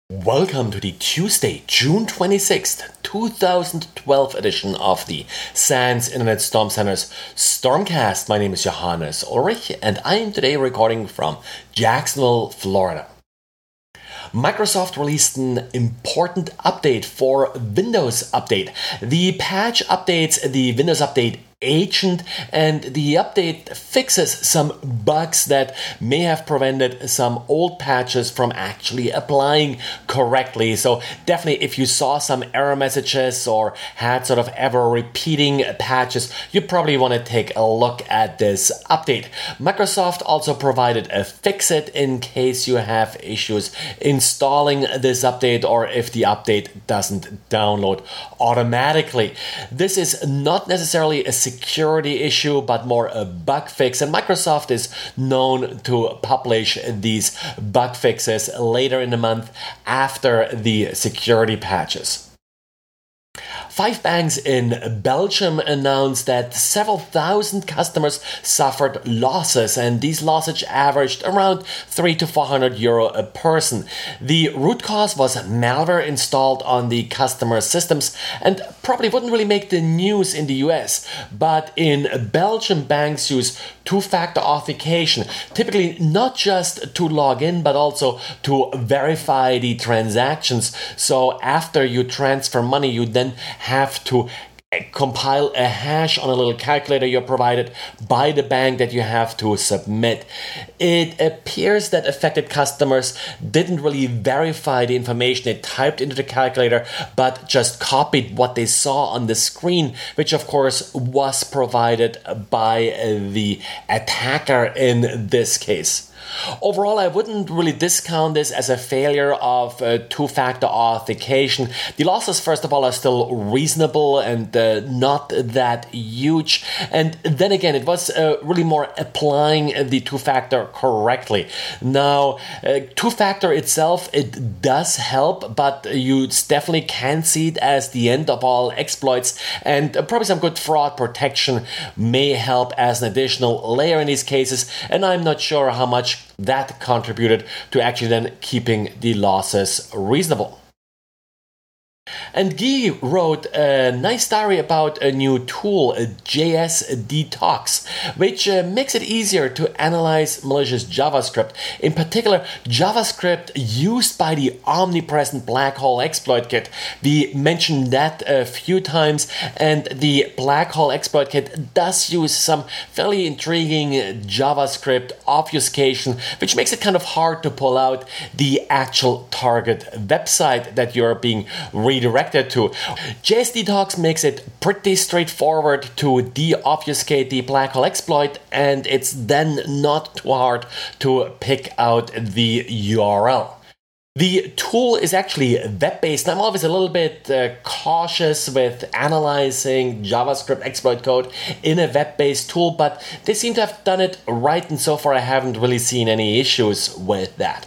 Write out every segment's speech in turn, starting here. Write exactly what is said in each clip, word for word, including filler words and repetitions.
Welcome to the Tuesday, June twenty-sixth, twenty twelve edition of the SANS Internet Storm Center's Stormcast. My name is Johannes Ulrich and I am today recording from Jacksonville, Florida. Microsoft released an important update for Windows Update. The patch updates the Windows Update agent, and the update fixes some bugs that may have prevented some old patches from actually applying correctly. So definitely, if you saw some error messages or had sort of ever repeating patches, you probably want to take a look at this update. Microsoft also provided a fix-it in case you have issues installing this update or if the update doesn't download automatically. This is not necessarily a security issue, but more a bug fix, and Microsoft is known to publish these bug fixes later in the month after the security patches. Five banks in Belgium announced that several thousand customers suffered losses, and these losses averaged around three to four hundred euro a person. The root cause was malware installed on the customer systems, and probably wouldn't really make the news in the U S. But in Belgium, banks use two-factor authentication, typically not just to log in, but also to verify the transactions. So after you transfer money, you then have to compile a hash on a little calculator you're provided by the bank that you have to submit. It appears that affected customers didn't really verify the information they typed into the calculator, but just copied what they saw on the screen, which of course was provided by the attacker in this case. Overall, I wouldn't really discount this as a failure of uh, two-factor authentication. The losses, first of all, are still reasonable and uh, not that huge. And then again, it was uh, really more applying the two-factor correctly. Now, uh, two-factor itself, it does help, but you definitely can't see it as the end of all exploits. And uh, probably some good fraud protection may help as an additional layer in these cases. And I'm not sure how much that contributed to actually then keeping the losses reasonable. And Guy wrote a nice diary about a new tool, J S Detox, which uh, makes it easier to analyze malicious JavaScript. In particular, JavaScript used by the omnipresent black hole exploit kit. We mentioned that a few times, and the black hole exploit kit does use some fairly intriguing JavaScript obfuscation, which makes it kind of hard to pull out the actual target website that you're being redirected to. J S Detox makes it pretty straightforward to de-obfuscate the black hole exploit, and it's then not too hard to pick out the U R L. The tool is actually web-based, and I'm always a little bit uh, cautious with analyzing JavaScript exploit code in a web-based tool, but they seem to have done it right, and so far I haven't really seen any issues with that.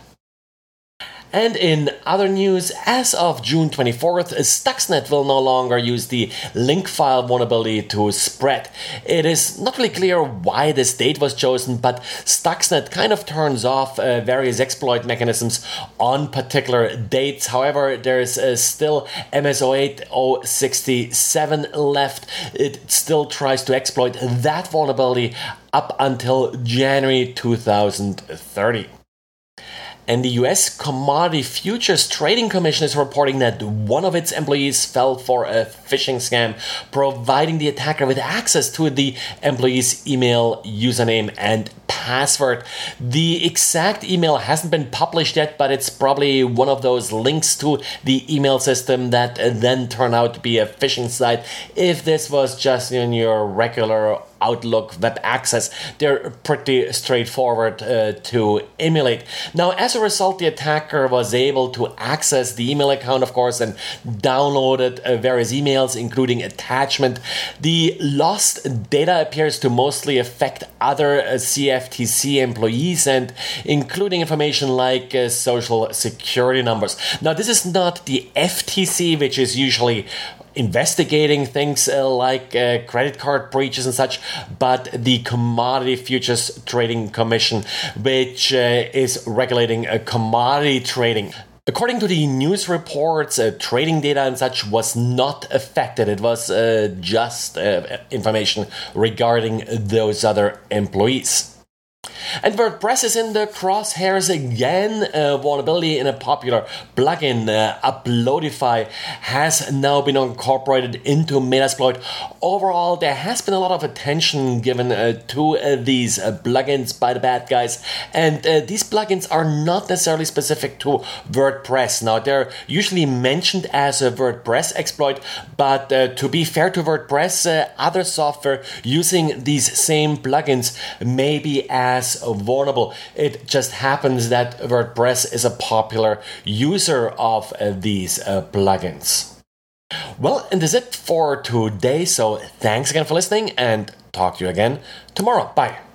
And in other news, as of June twenty-fourth, Stuxnet will no longer use the link file vulnerability to spread. It is not really clear why this date was chosen, but Stuxnet kind of turns off uh, various exploit mechanisms on particular dates. However, there is uh, still M S O eight oh sixty-seven left. It still tries to exploit that vulnerability up until January two thousand thirty. And the U S Commodity Futures Trading Commission is reporting that one of its employees fell for a phishing scam, providing the attacker with access to the employee's email, username, and password. The exact email hasn't been published yet, but it's probably one of those links to the email system that then turn out to be a phishing site. If this was just in your regular Outlook web access, they're pretty straightforward uh, to emulate. Now, as a result, the attacker was able to access the email account, of course, and downloaded uh, various emails, including attachment. The lost data appears to mostly affect other uh, C F T C employees, and including information like uh, social security numbers. Now, this is not the F T C, which is usually investigating things uh, like uh, credit card breaches and such, but the Commodity Futures Trading Commission, which uh, is regulating uh, commodity trading. According to the news reports, uh, trading data and such was not affected. It was uh, just uh, information regarding those other employees. And WordPress is in the crosshairs again. Uh, vulnerability in a popular plugin, uh, Uploadify, has now been incorporated into Metasploit. Overall, there has been a lot of attention given uh, to uh, these uh, plugins by the bad guys. And uh, these plugins are not necessarily specific to WordPress. Now, they're usually mentioned as a WordPress exploit, but uh, to be fair to WordPress, uh, other software using these same plugins may be as vulnerable. It just happens that WordPress is a popular user of uh, these uh, plugins. Well, and that's it for today. So thanks again for listening and talk to you again tomorrow. Bye.